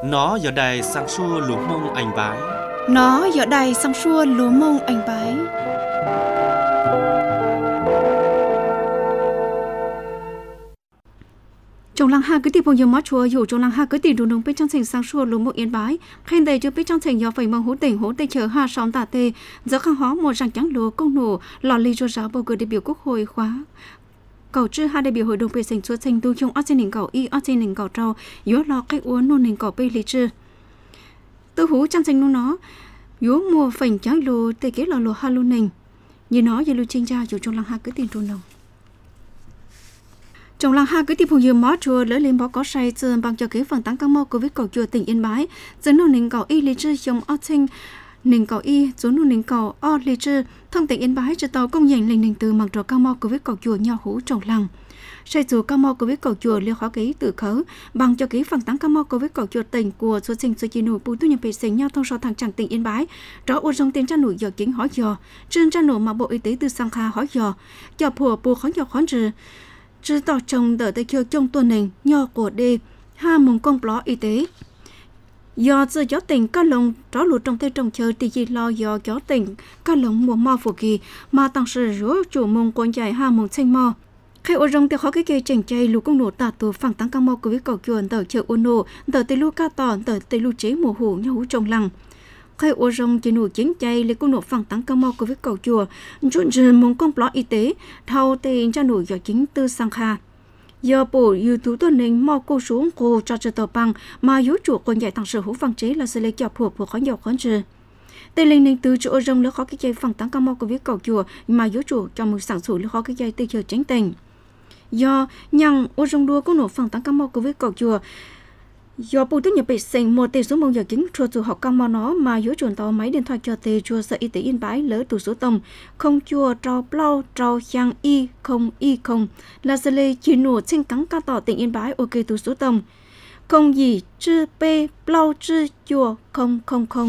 Nó giờ đây sang xua lúa mông anh bái. Nó giờ đây sang xua lúa mông anh bái. Trong làng ha cứ tìm phong máu chùa dù trong làng ha cứ tìm đủ nông bên trong thành sang xua lúa mông yên bái. Khen đầy cho bên trong thành do phải mong hỗ tỉnh chờ ha sóng tà tê giờ khang hóa một ràng trắng lúa công nổ lò ly cho giáo bầu cử đại biểu quốc hội khóa cầu chư hai đại biểu hội đồng bề sành chúa thành tu trong ở trên đỉnh cầu y ở trên đỉnh cầu trâu yếu lo cách uống nôn đỉnh cầu bê lý chư tư hú trong thành nó yếu mùa phành trắng lúa tê kế lò ha luôn nình như nó giờ lưu tranh ra dù trong làng ha cứ tìm trôn đồng trong làng ha cứ tìm phong dừa mó chùa lỡ lên bó có say sơn bằng cho kế phần tăng cam mô của viết cầu chùa tỉnh Yên Bái dẫn nôn đỉnh cầu y lý chư trong ở trên nền cầu y số nụ nền cầu o lê chư thông tỉnh Yên Bái cho tàu công nhận lệnh từ mặc trò cao mò của viết cầu chùa nhau hú trồng lăng xây dù cao mò của viết cầu chùa liêu khó ký tự khớ bằng cho ký phần tăng cao mò của viết cầu chùa tỉnh của số sinh số chi nụ bù tu nhập vệ sinh nhau thông so thằng chẳng tỉnh Yên Bái đó ô dòng tiền tra nụ giờ kính hỏi giờ trên tra nụ mà bộ y tế từ sang kha hỏi giờ cho phùa bù khó giờ khó trừ tàu trồng đợi tới kêu trong tuần nền nho của đê ha mong công bó y tế do giờ gió tỉnh các lồng rõ lụt trong tay trồng chờ thì chỉ lo do gió tỉnh các lồng mùa mò phù kỳ mà tăng sự rúa chủ mông quan dài ha mông xanh mò khi ô rong thì khó cái cây chèn chay lũ công nổ tạt tù phẳng tăng cam mò của với cầu chuồn tờ chợ ô nổ tờ tây lu ca tòn tờ tây lu chế mùa hủ nhau hú trồng lằng khi ô rong chỉ nổ chiến chay lấy công nổ phẳng tăng cam mò của với cầu chùa chọn rừng mông công bó y tế thâu tiền cho nổ do chính tư sang kha giờ bộ YouTube tuần nền mò cô xuống cô cho tờ bằng mà yếu chủ còn dạy thằng sở hữu văn chế là sẽ lấy chọc thuộc của khó nhiều khó trừ tây lên nền từ chỗ rong lỡ khó cái dây phẳng tăng cam mò của viết cầu chùa mà yếu chủ cho một sản xuất lỡ khó cái dây từ chờ tránh tình do nhằng ô rong đua có nổ phẳng tăng cam mò của viết cầu chùa do bộ tốt nhập vệ sinh một tê số mong giờ chính chùa chủ học cam mò nó mà yếu chuẩn tàu máy điện thoại cho tê chùa sở y tế Yên Bái lỡ tủ số tông không chùa trao plau trao giang y không là sẽ lê chỉ nổ trên cắn ca tỏ tỉnh Yên Bái ok tủ số tông không gì chư p plau chư chùa không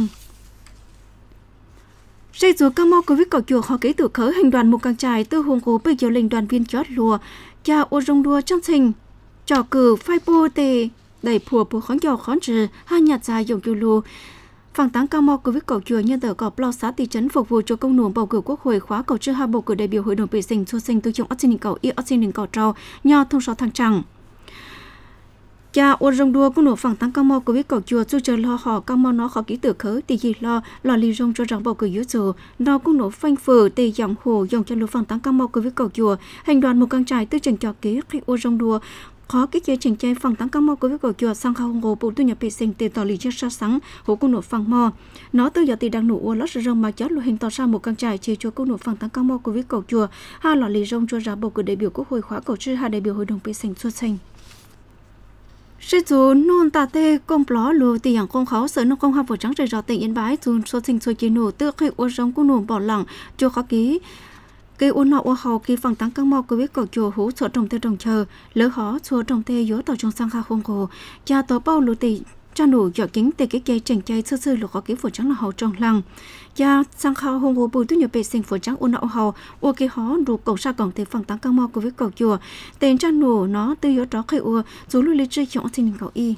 xây dù cam mò của viết cầu chùa họ ký tự khởi hành đoàn một càng trải tư hùng cố bây giờ lệnh đoàn viên chót lùa cha ô rong đua trong thành trò cử phai bô tê đầy phùa khó nhỏ khó trừ hai nhạt dài dùng kiều lù phẳng táng cao mò của viết cầu chùa nhân tờ cọp lo xã thị trấn phục vụ cho công nổ bầu cử quốc hội khóa cầu chư hai bầu cử đại biểu hội đồng vệ sinh xô sinh tư trong ấp sinh cầu y ấp sinh cầu trâu nho thông số thăng trăng cha ô rong đua công nổ phẳng táng cao mò của viết cầu chùa chú chờ lo họ cao mò nó khó ký tự khởi thì gì lo lì rong cho rằng bầu cử yếu dù nó công nổ phanh phở tê dòng hồ dòng cho lô phẳng táng cao mò của viết cầu chùa hành đoàn một căn trại tư trình cho ký khi ô rong đua khó cái chơi chỉnh chơi phẳng tăng cao mò của với cầu chùa sang khâu ngô bộ tu nhập vệ sinh tiền tỏ lì cho sát sáng hồ cung nổ phẳng mò nó từ giờ thì đang nổ lót rong mà chót lộ hình tỏ ra một căn trại chia cho cung nổ phẳng tăng cao mò của với cầu chùa hai lọ lì rong cho ra bầu cử đại biểu quốc hội khóa cầu chư hai đại biểu hội đồng vệ sinh xuất sinh sẽ dù nôn tà tê công pló lùa thìอย่างcông khấu sở nông công học vừa trắng trời rõ tỉnh Yên Bái dù xuất sinh xuất chế nổ từ khi ô rong cung nổ bỏ lẳng cho khó ký cái ôn nọ ô hào khi phẳng tăng căng mò của biết cầu chùa hú sổ trồng tê trồng chờ lỡ khó chùa trồng tê yếu tàu trong sang kha không cổ cha tàu bao lụt tì cha nổ dọ kính tê cái cây chành chay sơ lục khó kiếm phổ trắng là hào trồng lăng cha sang kha không cổ bùi tu nhập vệ sinh phổ trắng ôn nọ ô hào ô cái hó đủ cầu sa cổng tê phẳng tăng căng mò của biết cầu chùa tên cha nổ nó từ yếu đó khai ua dù lui lấy chơi chọn xin cầu y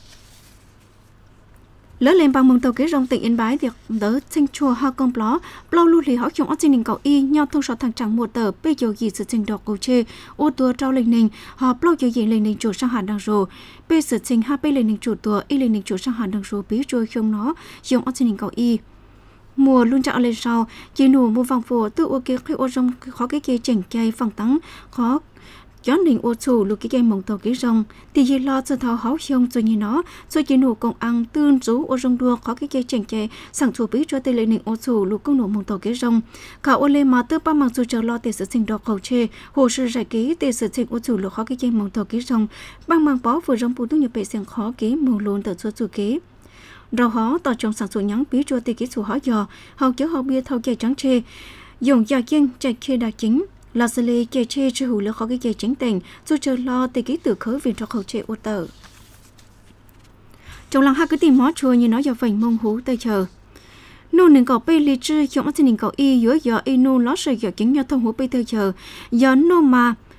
lỡ lên bằng mong tàu kế rong tỉnh Yên Bái việc đỡ sinh chùa ha công pló plau lu lì họ chung ở trên đỉnh cầu y nhau thông số thằng chẳng một tờ bây giờ gì sự trình đọc cầu chê ô tua trao lên nình họ plau giờ gì lên nình chủ sang hàn đang rồ bây sự trình ha bây lên nình chủ tua y lên nình chủ sang hàn đang rồ bí rồi không nó chung ở trên đỉnh cầu y mùa luôn trả lên sau chỉ nụ mua vòng phổ tự ô kia khi ô rong khó cái kia chỉnh chay phẳng tăng khó chón đình ô chủ lục cái mông tàu cái rong thì gì lo cho thao háo xong rồi như nó rồi chỉ nụ công ăn tương rú ô rong đua có cái chèn chè sẵn chủ bí cho tây lệ đình ô chủ lục công nụ mông tàu cái rong cả ô lê mà tư ba mặc dù chờ lo tê sự sinh đọc cầu chê hồ sư giải ký tê sự sinh ô chủ lục có cái mông tàu cái rong băng mang bó vừa rong bù tu nhập bệ sen khó ký mông luôn tờ số chủ ký rau hó tàu trong sản xuất nhắn bí cho tê ký chủ hó giò hậu chứa hậu bia thau chè trắng chê dùng giò chiên chè chê đa chính là xử lý chè chê chưa hữu lỡ khó cái chè chính tình dù chờ lo tê ký tự khởi vì cho khẩu chè ô tờ trong làng hai cứ tìm mó chua như nó giờ vành mông hú tây chờ nô nền cỏ bê lì chư trong nền cỏ y dưới giờ y nô lót sợi giờ chính nhau thông hú bê tây chờ giờ nô mà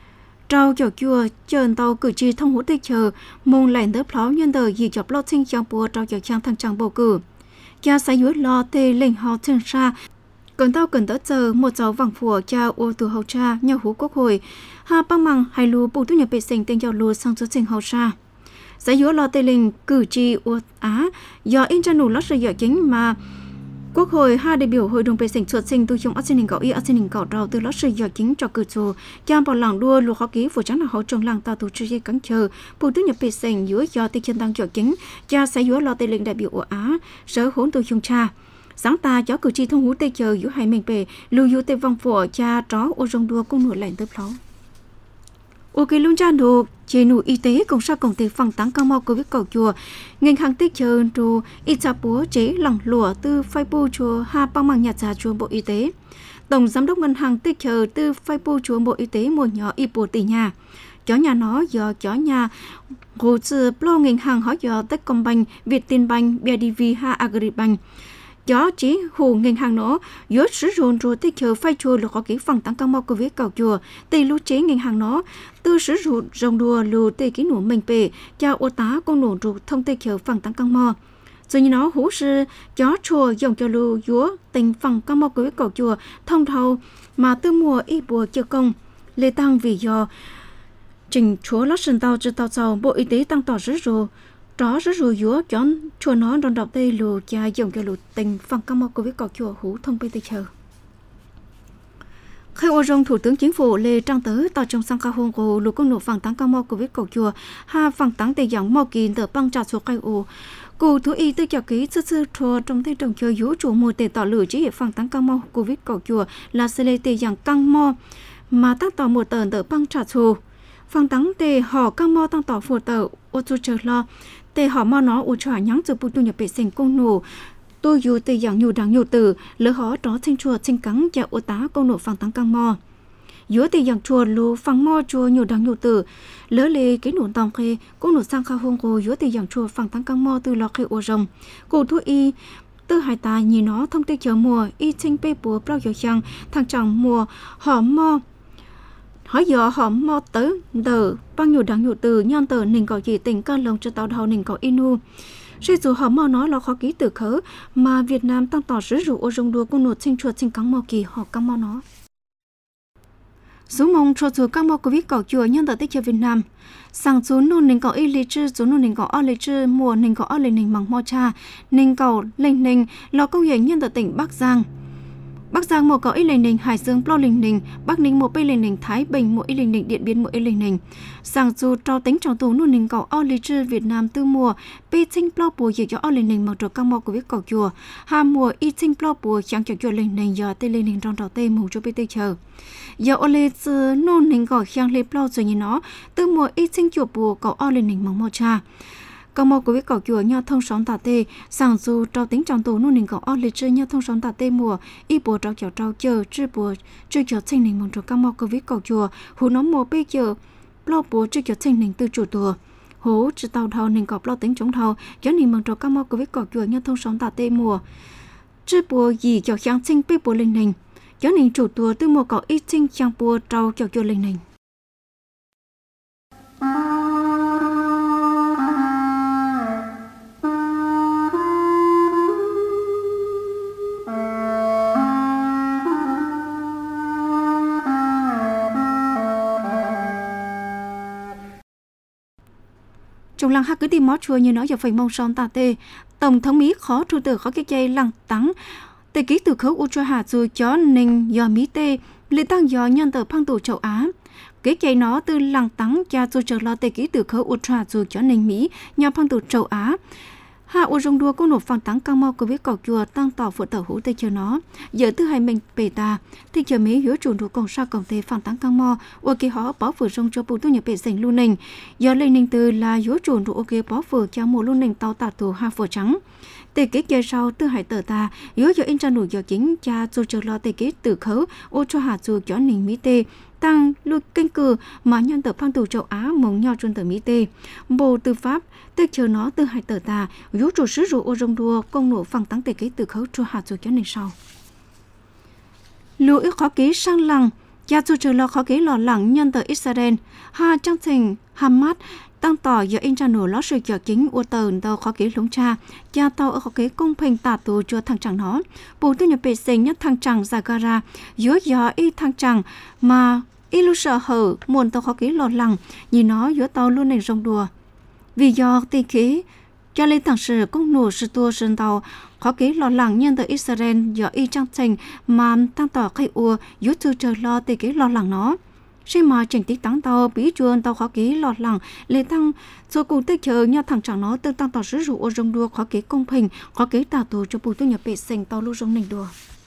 trao cho chùa chơn tàu cử tri thông hữu tây chờ mong lẻn tới pháo nhân đời gì chọc lo sinh trong bùa trao cho trang thăng trang bầu cử cha sai yếu lo tê lệnh họ chân xa cần tao cần tới giờ một cháu vàng phùa cha ô từ hậu cha nhau hú quốc hội ha băng măng hay lù bù tu nhập vệ sinh tên giàu lù sang số sinh hậu xa sai yếu lo tê lệnh cử tri ô á do in cho nụ lót sự dở chính mà Quốc hội hai đại biểu hội đồng vệ sinh xuất sinh từ trong ác sinh cậu y ác sinh cậu đầu từ lót sự dở chính cho cử chủ cha bảo làng đua lúa khó ký phụ trách là hậu trong làng tàu tù truy dây cắn chờ bù tu nhập vệ sinh giữa do tiêu chân tăng dở chính cha sai yếu lo tê lệnh đại biểu ô á sở hỗn từ trong cha sáng ta cho cử tri thông hú tây chờ giữa hai mình về lưu du tây vong phổ cha chó ô rong đua công nổi lạnh tới pháo ok luôn cha đồ chế nụ y tế công sa công ty phòng tăng cao màu covid cầu chùa ngành hàng tây chờ đồ y cha búa chế lỏng lụa từ Facebook chùa ha băng mang nhà trà chùa bộ y tế tổng giám đốc ngân hàng tây chờ từ Facebook chùa bộ y tế một nhỏ y bộ tỷ nhà chó nhà nó do chó nhà hồ sơ plo ngành hàng hỏi do Techcombank Vietinbank BIDV ha Agribank chó chỉ hồ ngành hàng nó giữa sử dụng rồi tích chờ phai chùa là có kỹ phần tăng cao màu covid cầu chùa tây lưu chế ngành hàng nó từ sử dụng rồng đùa lù tây kỹ nổ mình bể cho ô tá con nổ ruột thông tây chờ phần tăng cao màu rồi như nó hú sư chó chùa dùng cho lù dúa tình phần cao màu covid cầu chùa thông thầu mà từ mùa y bùa chưa công lê tăng vì do trình chúa lót sân tàu từ tàu sau bộ y tế tăng tỏ sử dụng đó rất rồi dúa chọn chùa nó đòn đọc tây lù cha dùng cho lù tình phần cao màu covid cầu chùa hú thông tây chờ khi ô rong thủ tướng chính phủ Lê Trang Tới tàu trong sang cao hôn của lũ công nổ phần tăng cao màu covid cầu chùa ha phần tăng tây dạng màu kỳ tờ băng trà số cây ô cụ thú y tư chào ký sư thua trong tây trồng chơi dú chủ mùa tề tỏ lửa chỉ hệ phần tăng cao màu covid cầu chùa là xe lê tề dạng căng mò mà tác tỏ một tờ băng trà số phần tăng tề họ căng mò tăng tỏ phù tờ ô chu chờ lo tề họ mò nó ô chỏa nhắn từ bù tu nhập vệ sinh công nổ tôi dù tề dạng nhiều đằng nhiều từ lỡ họ đó sinh chùa sinh cắn cho ô tá công nổ phần tăng căng mò giữa tề dạng chùa lù phần mò chùa nhiều đằng nhiều từ lỡ lê cái nổ tòng khê công nổ sang khao hông cô giữa tề dạng chùa phần tăng căng mò từ lọ khê ô rồng cụ thú y tư hai ta nhìn nó thông tây chờ mùa y sinh bê bùa bao giờ chăng thằng chồng mùa họ mò hỏi giờ họ mò tới đờ bao nhiêu đằng nhiều từ nhân tờ nình có gì tình ca lòng cho tàu đầu nình có inu suy dù họ mò nói là khó ký từ khớ mà Việt Nam tăng tỏ sử dụng ô rong đua công nột sinh chuột sinh cắn mò kỳ họ cắn mò nó số mong cho dù cắn mò covid cầu chùa nhân tờ tích cho Việt Nam sang số nôn nình có y lý chư số nôn nình có o lý chư mùa nình có o lý nình bằng mò cha nình cầu lệnh nình lo công nghệ nhân tờ tỉnh Bắc Giang một có y lệnh nình Hải Dương plo lệnh nình Bắc Ninh một y lệnh nình Thái Bình một y lệnh nình Điện Biên một y lệnh nình sang dù trao tính trong tù nôn nình cầu o lý chư Việt Nam tư mùa pi sinh plo bùa dự cho o lệnh nình mặc trò căng mò của viết cầu chùa hà mùa y sinh plo bùa chẳng cho chùa lệnh nình giờ tây lệnh nình trong trò tây mù cho pi tây chờ giờ o lê chư nôn nình gọi khiang lê plo rồi như nó tư mùa y sinh chùa bùa cầu o lệnh nình bằng mò cha căng mò của viết cầu chùa nhau thông sóng tà tê sang dù trao tính trong tù nôn nình cầu o lê chư nhau thông sóng tà tê mùa y bùa trao chờ chư bùa chư chờ sinh nình bằng trò căng mò của viết cầu chùa hú nó mùa bây giờ plo bùa chư chờ sinh nình từ chủ tùa hố chư tàu thầu nình cọp lo tính chống thầu cho nình bằng trò căng mò của viết cầu chùa nhau thông sóng tà tê mùa chư bùa gì cho kháng sinh bê bùa linh nình cho nình chủ tùa từ mùa cầu ít sinh chang bùa trao cho chùa linh nình trong làng hát cứ tìm mót chùa như nó giờ phải mong son tà tê tổng thống Mỹ khó trụ tử khó cái dây lăng tắng tê ký từ khấu u cho hà dù chó ninh do Mỹ tê lệ tăng do nhân tờ phang tù châu Á cái dây nó từ lăng tắng cha dù chờ lo tê ký từ khấu u cho hà dù chó ninh Mỹ nhà phang tù châu Á hạ u rong đua cũng nộp phang tắng căng mau của viết cầu chùa tăng tỏ phụ tờ hữu tê chờ nó giờ thứ hai mình bể ta thì chờ Mỹ hứa chủ đủ công sa công tê phang tắng căng mau u kỳ họ bỏ vừa rong cho bộ tu nhập bể sành lưu nình giờ lên ninh từ là hứa chủ đủ ok bỏ vừa cho mùa lưu nình tàu tạt tù ha phở trắng tê kế kia sau tư hải tờ ta hứa giờ in cho đủ giờ chính cha dù chờ lo tê kế từ khấu u cho hạ dù cho ninh Mỹ tê tăng lui kênh cử mà nhân tờ phang tù châu Á mong nhau trên tờ Mỹ tê bộ tư pháp tê chờ nó tư hải tờ ta hứa chủ sử dụng ô rong đua công nổ phang tắng tê kế từ khấu cho hạ dù cho ninh sau lưu yếu khó ký sang lăng gia chủ trừ lo khó kế lo lắng nhân từ Israel ha chương trình Hamas tăng tỏ giờ in channel lót sự chờ chính của tờ tàu khó kế lúng cha gia tàu ở khó kế công phình tả tù cho thằng chẳng nó bù tư nhập bề sinh nhất thằng chẳng Zagara dưới gió y thằng chẳng mà y lu sợ hở muôn tàu khó kế lo lắng nhìn nó giữa tàu luôn nền rong đùa vì do tì khí cho lên thằng sự công nổ sự tua sơn tàu khó kế lo lắng nhân từ Israel giờ y chương trình mà tăng tỏ khai ua dưới tư chờ lo tì kế lo lắng nó khi mà trình tích tăng tàu bí chuồn tàu khó kế lọt lẳng lệ tăng rồi cùng tích chờ nhau thằng chẳng nó tương tăng tàu sử dụng ô rong đua khó kế công bình khó kế tả tù cho bù tu nhập vệ sinh tàu lưu rong nền đùa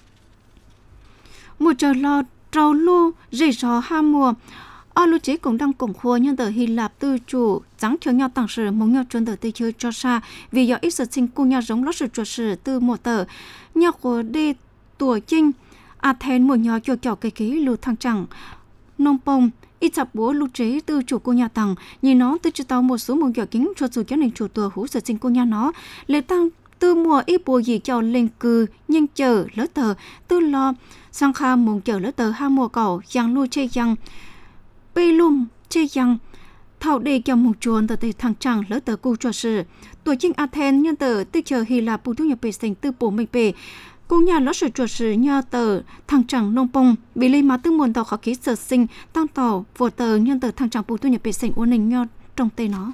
một chờ lo trâu lu rỉ gió ha mùa ở lưu chế cũng đang củng khua nhân tờ Hy Lạp tư chủ trắng thiếu nhau tặng sự mong nhau chuyên tờ tây chơi cho xa vì do ít sự sinh cùng nhau giống lót sự chuột sự từ một tờ nhau của đi tuổi chinh Athens một nhau cho kiểu cây ký lưu thằng chẳng nông bông ít chập búa lưu chế từ chủ cô nhà tặng nhìn nó từ chủ tàu một số mong kiểu kính cho dù cho nên chủ tùa hú sự sinh cô nhà nó lệ tăng từ mùa ít bùa gì cho lên cư nhưng chờ lỡ tờ từ lo sang kha mong chờ lỡ tờ ha mùa cầu giang nuôi chơi giang bê lùm chơi giang thảo đề cho một chuồn tờ tây thằng chẳng lỡ tờ cu cho sự tuổi chính Athens nhân tờ từ chờ Hy Lạp bù thu nhập bề sinh từ bổ mình bề cùng nhà lót sự chuột sự nhờ tờ thằng chẳng nông bông bị lấy má tư nguồn tàu khó khí sở sinh tăng tàu vô tờ nhân tờ thằng chẳng bù thu nhập bề sinh uốn nình nhờ trong tay nó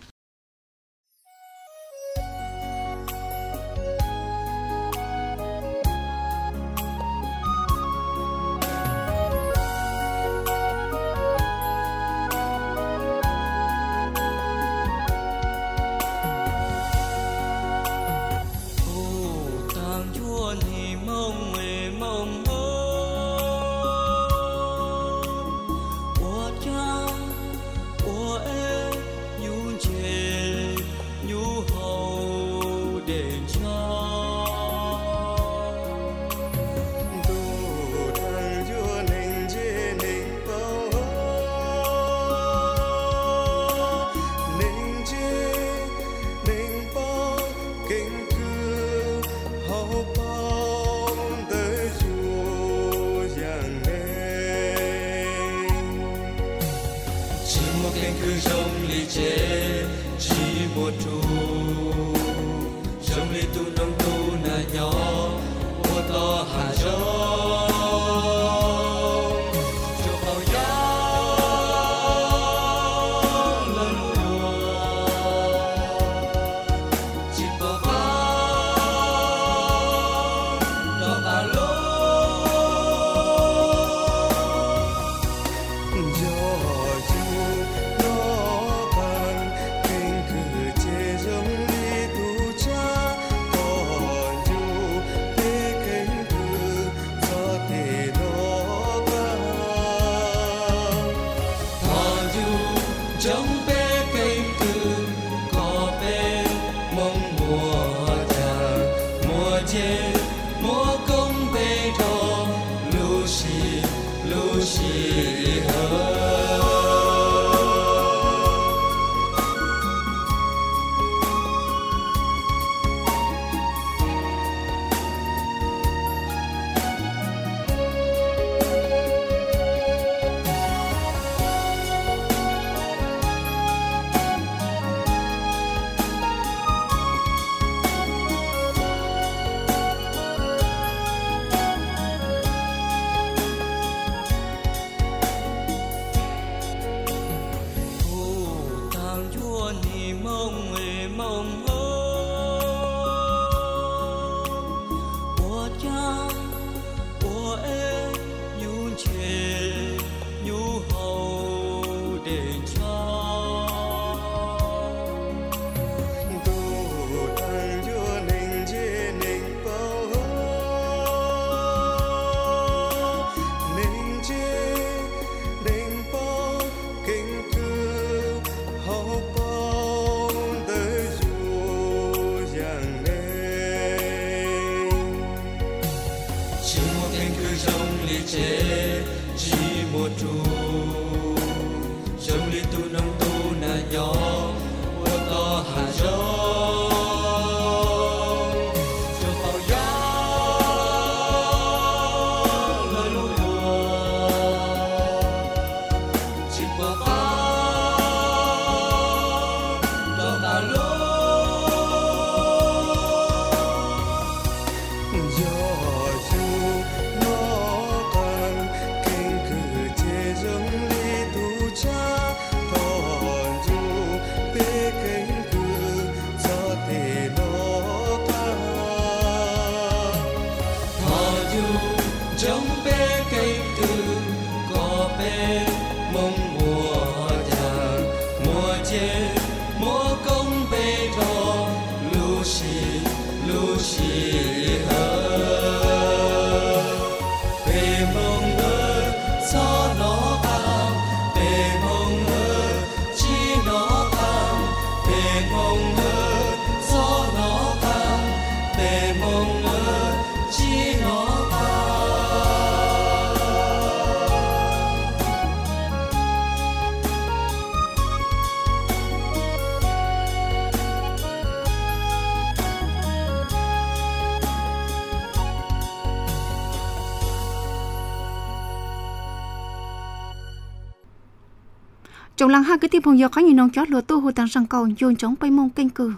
trong làng hai cái tiếp phong do có nhiều nông chó lúa tu hồ tăng sang cầu dồn chống bay mông kênh cử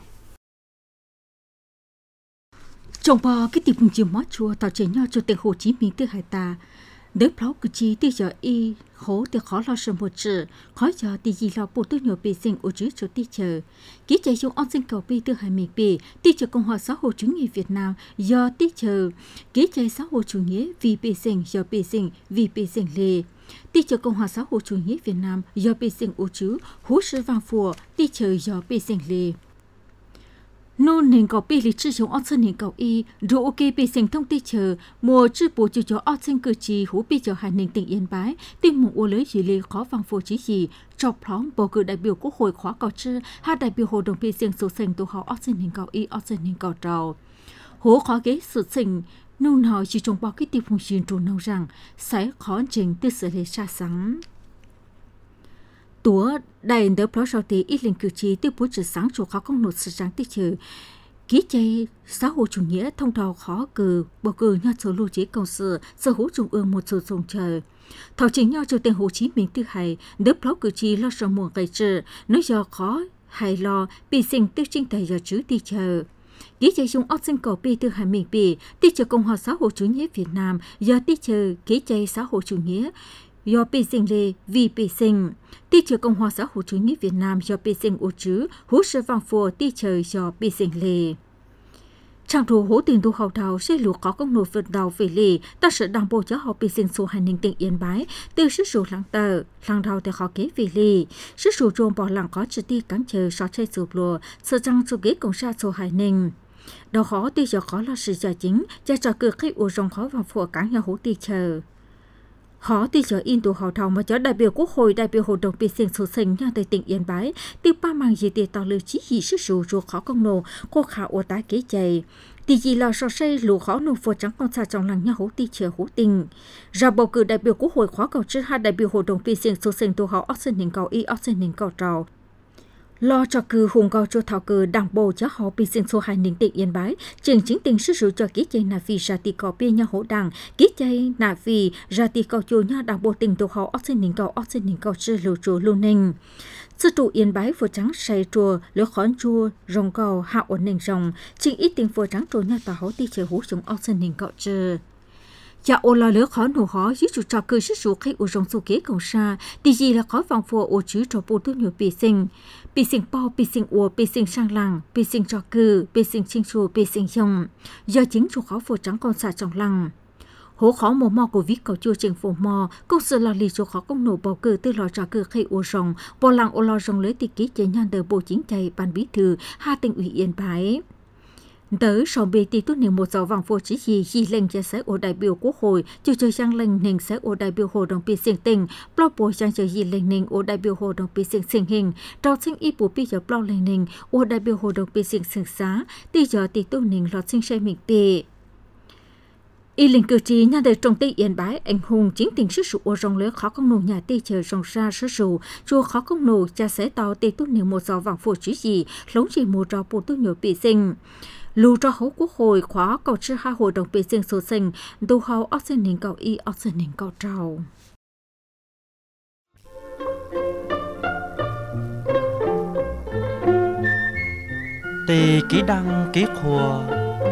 trong bò cái tiếp phong chiều mót chùa tàu chế nhau cho tiền Hồ Chí Minh từ Hải Ta đỡ pháo cử chỉ từ giờ y khổ từ khó lo sợ một sự khó giờ từ gì lo bộ tư nhiều bị sinh ở dưới chỗ tí chờ ký chạy dùng on sinh cầu bi từ Hải Mỹ bị tí chờ Cộng hòa xã hội chủ nghĩa Việt Nam do tí chờ ký chạy xã hội chủ nghĩa vì bị sinh do bị sinh vì bị sinh lề tí chờ Cộng hòa xã hội chủ nghĩa Việt Nam do bị sinh ở chứ hú sự vang phùa tí chờ do bị sinh lề nô nền cầu bi lịch sử dụng ớt nền cầu y rồi ok bị sinh thông tin chờ mùa chữ bộ chữ cho ớt sinh cử chỉ hú bị cho hai nền tỉnh Yên Bái tìm một ô lưới chỉ lì khó vang phổ chỉ gì chọc phóng bầu cử đại biểu quốc hội khóa cầu chữ hai đại biểu hội đồng bị sinh số sinh tổ họ ớt nền cầu y ớt nền cầu trầu hú khó ghế sự sinh nô nào chỉ trong bao cái tìm phong truyền trù nâu rằng sẽ khó trình từ sự lệ xa sáng Tủa đại đỡ phó sau thì ít linh cử chỉ từ buổi chiều sáng chủ khó công nộp sự sáng tiết trừ ký chạy xã hội chủ nghĩa thông thầu khó cử bầu cử nhau số lưu trí công sự sở hữu trung ương một số dùng chờ thảo chính nhau chủ tịch Hồ Chí Minh thứ hai đỡ phó cử chỉ lo sợ mùa gây trừ nói do khó hay lo bị sinh tiêu chính tại giờ chứ đi chờ ký chạy dùng ốc sinh cầu bi từ Hải Minh bị tiết chờ Cộng hòa xã hội chủ nghĩa Việt Nam do tiết chờ ký chạy xã hội chủ nghĩa do bị sinh lệ vì bị sinh tí chờ Cộng hòa xã hội chủ nghĩa Việt Nam do bị sinh ô chứ hú sự vang phùa tí chờ do bị sinh lệ trang thủ hố tiền thu hậu thảo sẽ lụa có công nổi vượt đầu về lì ta sẽ đăng bộ cho họ bị sinh số hành ninh tỉnh Yên Bái từ sức số lăng tờ lăng đầu thì khó kế về lì sức số trộm bỏ lăng có trực tiếp cắn chờ so chơi sụp lùa sợ rằng số ghế công sa số hành ninh đó khó tí giờ khó là sự giả chính cho trò cửa khách ô rong khó vang phùa cắn nhà hố tí chờ họ tí giờ in tù hậu thảo mà cho đại biểu quốc hội đại biểu hội đồng bị sinh số sinh nhà tại tỉnh Yên Bái từ ba mang gì tiền tàu lưu chí gì sức số ruột khó công nổ cô khả ô tá kế chạy thì gì là so xây lũ khó nổ phổ trắng con xa trong làng nhà hố tí chờ hố tình ra bầu cử đại biểu quốc hội khóa cầu trước hai đại biểu hội đồng bị sinh số sinh tù hậu ốc sinh hình cầu y ốc sinh hình cầu trào lo cho cử hùng cầu cho thảo cử đảng bộ cho họ bị sinh số hai ninh tỉnh Yên Bái trường chính tình sức sử cho ký chạy nà phi ra tì cầu bia nhà hỗ đảng ký chạy nà phi ra tì cầu chùa nhà đảng bộ tỉnh tổ họ ốc sinh ninh cầu chư lưu chùa lưu ninh sư trụ Yên Bái phổ trắng say chùa lửa khón chùa rồng cầu hạ ổn ninh rồng chính ít tình phổ trắng chùa nhà tà hỗ tì chờ hú chúng ốc sinh ninh cầu chư Chà ô là lỡ khó nổ khó dưới chủ trò cư sức số khách ở trong số kế cầu xa thì gì là khó vòng phùa ở chứ cho bộ tư nhiều bị sinh bao, bị sinh ua, bị sinh sang làng, bị sinh trò cư, bị sinh chinh chùa, bị sinh dòng do chính chủ khó phùa trắng con xà trong làng hố khó mồ mò của viết cầu chua trình phổ mò công sự là lì cho khó công nổ bầu cử từ lò trò cư khách ở rồng bộ làng ô lo rồng lấy tịch ký chế nhan đời bộ chính chạy ban bí thư hai tỉnh ủy Yên Bái tới sau bề tỷ tốt niệm một giờ vàng phổ chỉ gì lệnh cho sẽ ở đại biểu quốc hội cho chơi sang lệnh nền sẽ ở đại biểu hội đồng bị sinh tình blog bộ sang chơi gì lệnh nền ở đại biểu hội đồng bị sinh hình trao sinh y bổ bị giờ blog lệnh nền ở đại biểu hội đồng bị sinh xá tỷ giờ tỷ tốt niệm lọt sinh xe mình bề y linh cử chỉ nhà đời trong tây Yên Bái anh hùng chính tình sức sụ ở rong lưới khó công nổ nhà tây chờ rong ra sức sụ chùa khó công nổ cha sẽ tàu tỷ tốt niệm một giờ vàng phổ chỉ gì lống chỉ một trò bộ tốt nhiều bị sinh lưu cho hậu quốc hội khóa cầu chư hai hội đồng bị sinh số sinh tu hậu ốc sinh ninh cầu y ốc sinh ninh cầu trào tê ký đăng ký khua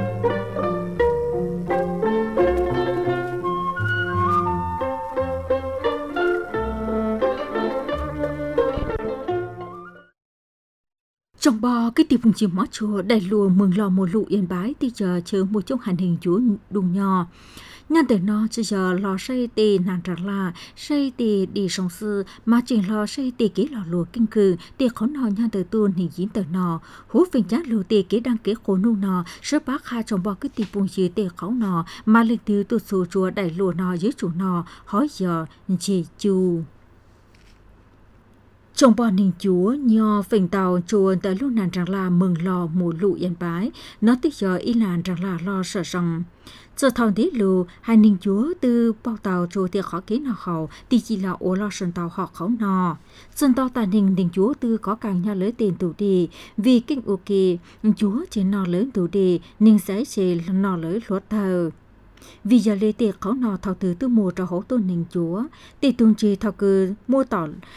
trong bò cái tiệp vùng chim mót chùa đầy lùa mừng lò mùa lụ Yên Bái thì giờ chờ một trong hành hình chúa đùng nhỏ nhân từ nó chỉ giờ lò xây tì nàn trà la xây tì đi sông sư mà chỉ lò xây tì kỹ lò lùa kinh cử tì khó nò nhân từ tuôn hình dính từ nò hú phình chát lùa tì kỹ đăng kỹ khổ nu nò sơ bác khai trong bò cái tiệp vùng chì tì khó nò mà lịch tiêu tụt xù chùa đầy lùa nò dưới chủ nò hỏi giờ chỉ chu trong bọn ninh chúa nho phình tàu chùa tới lúc nàn rằng là mừng lò mùa lụ Yên Bái nó tích giờ y làn rằng là lo sợ rằng giờ thằng tí lù hai ninh chúa từ bao tàu chùa thì khó kiến nào khẩu thì chỉ là ô lo sân tàu họ khẩu nò sân tàu tàn hình ninh chúa từ có càng nhà lấy tiền tủ đi vì kinh ô kỳ chúa chỉ nò lớn tủ đi ninh sẽ chỉ nò lấy luật thờ vì giờ lê tiệc khẩu nò thảo từ mùa cho hỗ tôn ninh chúa thì tuần trì thảo cư mua tỏ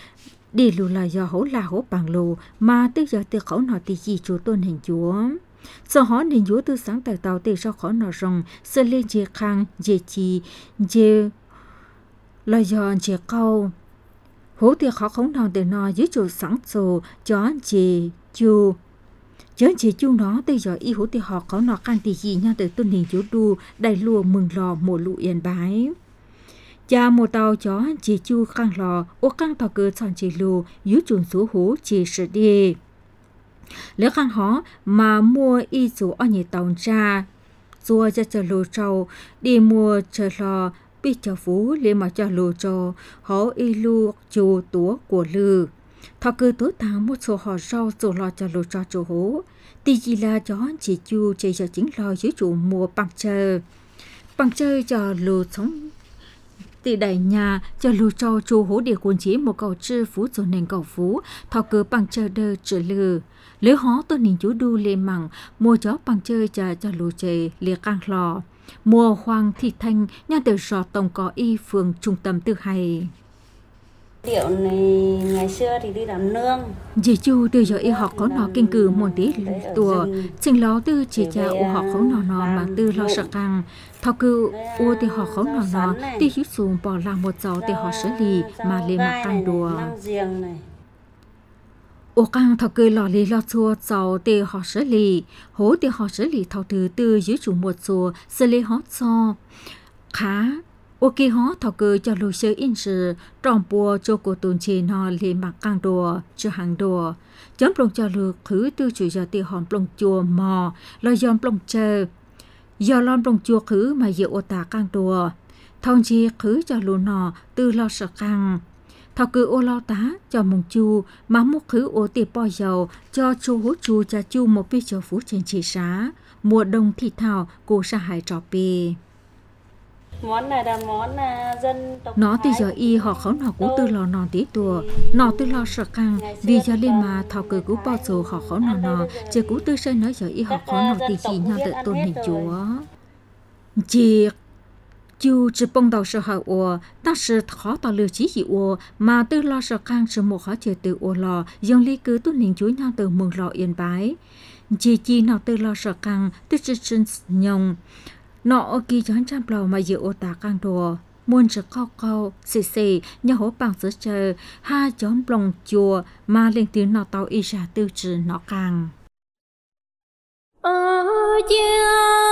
đi lù là do hổ bằng lù mà tới giờ từ khẩu nọ thì gì chúa tôn hình chúa sau họ nên chúa từ sáng tại tàu từ sau khẩu nọ rồng sẽ lên dễ khang dễ chi dễ là do dễ câu hổ thì khó khống nọ từ nọ dưới chỗ sáng sổ cho dễ chu chớ chỉ chu nó tới giờ y hổ thì họ khẩu nọ khang thì gì nhau từ tôn hình chúa đu đầy lùa mừng lò mùa lụ yên bái cha một tàu chó chỉ chu khang lò ô khang thọ cơ chọn chỉ lù dưới chuồn số hố chỉ sự đi nếu khang họ mà mua y số ở nhà tàu cha xua cho lù trâu đi mua chờ lò bị cho phú lên mà cho lù trâu họ y lu chu túa của lư thọ cơ tối tháng một số họ rau số lò cho lù trâu chỗ hố thì chỉ là chó chỉ chu chỉ cho chính lò dưới chủ mua bằng chơi cho lù sống từ đại nhà cho lù trâu chu hố địa quân chí một cầu chư phú rồi nền cầu phú thọ cơ bằng chơi đơ trở lừa nếu họ tôi nhìn chú đu lên mảng mua chó bằng chơi cho lù chè liệt căng lò mua hoang thị thanh nhà từ sọ tổng có y phường trung tâm tư hay điệu này ngày xưa thì đi làm nương dì chu từ giờ y học có nó kinh cử một tí tùa trình ló tư chỉ cha u họ khấu nọ mà tư lo sợ căng thọ cư u thì họ khấu nọ thì hít xuống bỏ làm một gió thì họ xử lý mà lên mặt căng đùa ô căng thọ cư lò lý lo chua gió thì họ xử lý hố thì họ xử lý thọ thứ tư dưới chủ một số xử lý hót so khá ok họ thọ cơ cho lù sơ in sự tròn bùa cho cô tôn chi nó lên mặt căng đùa cho hàng đùa chấm plong cho lù khứ tư chủ giờ tiền hòn plong chùa mò lo giòn plong chờ giờ lon plong chùa khứ mà dự ô tà căng đùa thong chi khứ cho lù nọ tư lo sợ căng thọ cơ ô lo tá cho mùng chu mà múc khứ ô tiền po dầu cho chu hú chu cha chu một pi cho phú trên chỉ xá mùa đông thị thảo cô sa hải trò pi món này là món dân tộc nó từ giờ y họ khấu nó cũng từ lò nòn tí tùa nó từ lò sợ căng vì giờ lên mà thọ cười cũng bao giờ họ khấu nó chỉ cũng từ xây nói giờ y họ khấu nó thì chỉ nhau tự tôn hình chúa chỉ chú chỉ bông đầu sợ hậu ua ta sự khó tạo lừa chỉ gì ua mà từ lò sợ căng sự một khó chờ từ ua lò dòng lý cứ tôn hình chúa nhau từ mừng lò yên bái chỉ nào từ lò sợ căng từ chân nhông nọ kỳ chán chăm lò mà dự ô tà căng đùa muôn sự câu xì nhà hố bằng giữa chờ ha chón plong chùa mà lên tiếng nọ tàu y ra tư trừ nọ càng chia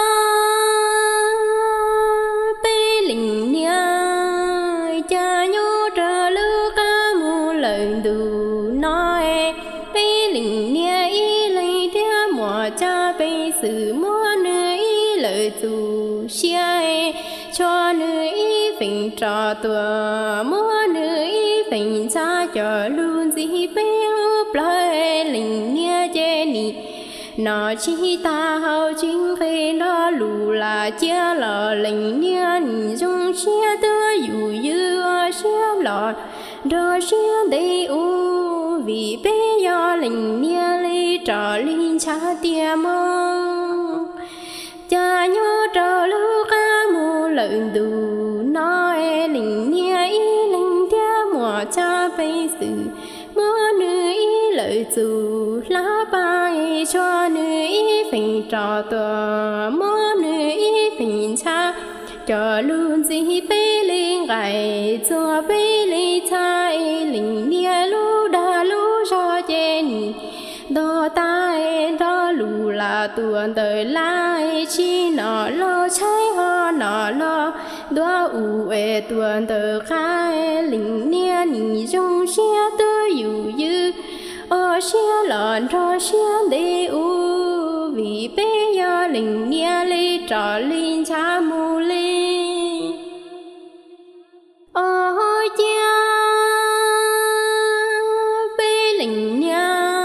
bê lình nia cha nhô trở lưu ca mù lời đủ nói bê lình nia y lấy theo mùa cha bê sự mua nơi y lời dù xe cho nữ y phình trò tùa mua nữ y phình cha cho luôn gì bé úp lời lình nia chê nì nó chỉ ta hậu chính khi nó lù là chia lò lình nia nì dung xe tưa dù dư xe lò đó xe đầy u vì bé do lình nia lấy trò linh cha tia mong cha nhớ trò lưu ca mù lợn đủ nói lình nia y lình tia mùa cha bây sự mưa nữ y lợi dù lá bay cho nữ y phình trò tòa mưa nữ y phình cha cho luôn gì bê linh gài cho bê linh cha lình nia lu đà lu cho chén đó tai đó lù là tuần đời lai chi nọ lo cháy ho nọ lo đó u ê tuần đời khai lình nia nì dung xe tơ dù dư ở xe lợn cho xe đi u vì bé do lình nia li trò linh cha mù li ôi cha bé lình nia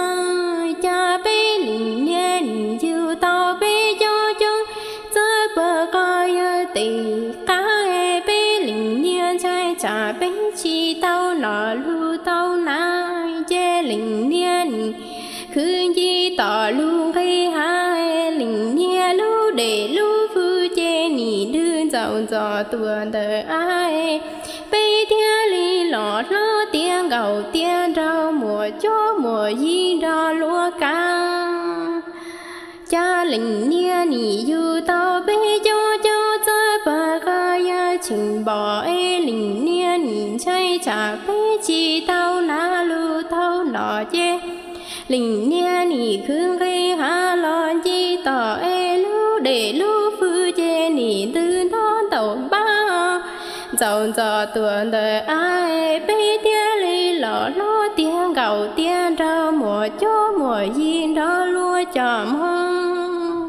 cha bên chi tao nọ lu tao nai che lình niên cứ chi tỏ lu khi hai lình nia lu để lu phu che nì đơn giàu giò tuần đời ai bây theo li lọ lỡ tiếng gầu tiếng rau mùa cho mùa gì ra lúa căng cha linh nia nỉ du tao bé cho ba ga ya chỉnh bỏ e linh nia nỉ chay cha bé chi tao na lu tao nọ che linh nia nỉ khương gây ha lo chi tao e lu để lu phu che nỉ tư non tàu ba dạo giờ tuần đời ai bé tia li lọ lo tiếng gầu tiếng rau mùa cho mùa gì đó lúa chậm hông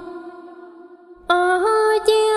chia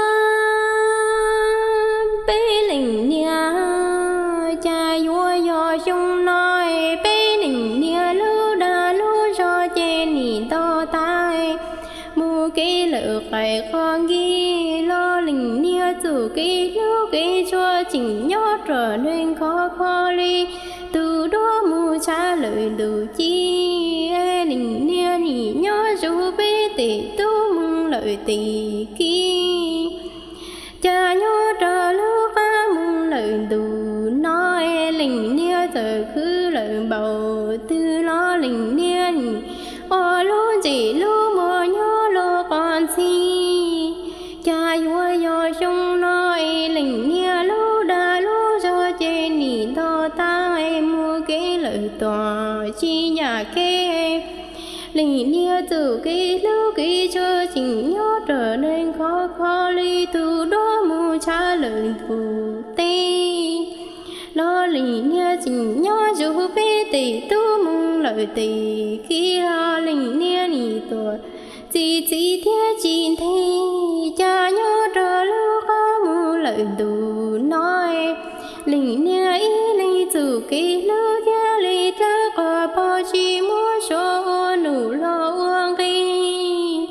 bé linh nia cha vua do sung nói bé linh nia lu đa lu cho trên nỉ to tai mu cái lỡ phải con ghi lo linh nia chủ cái lu cái cho chỉnh nhót trở nên khó đi từ đó mu trả lời đủ chi linh nia nỉ nhót dù bé tỷ tu mừng lời tỷ kia cha nhót trở lu ba mừng lời đủ nói linh nia giờ cứ lời bầu tư lo linh nia nỉ ô lu chỉ lu mò nhó lu con si cha vua do sung nói linh nia lu đa lu cho trên nỉ to ta em mua cái lời tòa chi nhà kê linh nia từ cái lu cái cho chỉnh nhớ trở nên khó ly từ đó mua trả lời thủ tê lo linh nia chỉnh nhớ dù bé tỷ tu mong lời tỷ khi lo linh nia nỉ tuổi chỉ thế chỉ thế cha nhớ trở lu có mu lời đủ nói linh nia ý linh từ cái lu gia li ta có bao chi mua số nụ lo uang cái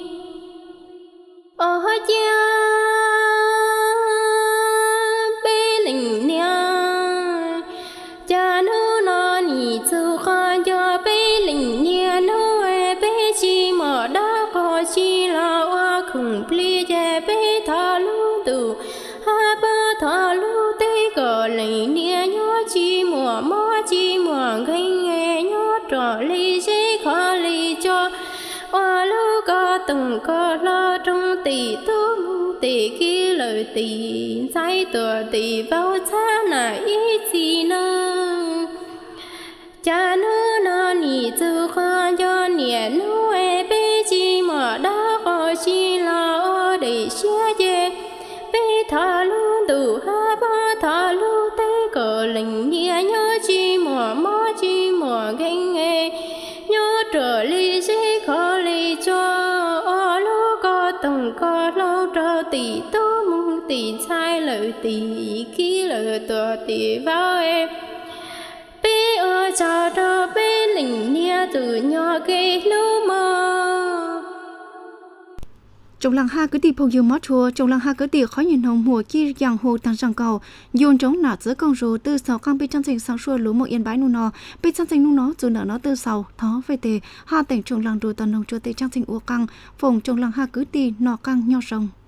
cha bé linh nia cha nu nó nỉ từ con cho bé linh nia nu bé chi mở đó có chi là hoa khủng pli che bé thà lu từ ha ba thà lu tê cờ linh nia nhớ chi mùa gây nghe nhớ trò ly dễ khó ly cho hoa lu có từng có lo trong tỷ tu mu tỷ kia lời tỷ trái tùa tỷ vào cha này ý gì nữa cha nữ nó nỉ từ khoa cho nè nu bé chi mà đã có chi là để xia che bé thà lu từ ha ba thà lu tê cờ linh nia nhớ chi mà gây nghe nhớ trở ly dễ khó ly cho lu có từng có lâu cho tỷ tu mong tỷ sai lời tỷ kia lời tùa tỷ vào em bé ở cha đó bé linh nia từ nhỏ cái lu mơ trong làng ha cứ đi phong dương mót chùa trong làng ha cứ đi khó nhìn hồng mùa chi giang hồ tăng răng cầu dồn trống nạt giữa con rùa từ sau căng bên chân thành sáng xua lúa một yên bãi nu nọ bên chân thành nu nó dù nở nó từ sau thó về tề ha tỉnh trong làng đùa tần nông chùa tề chân thành u căng phòng trong làng ha cứ đi nọ căng nho sông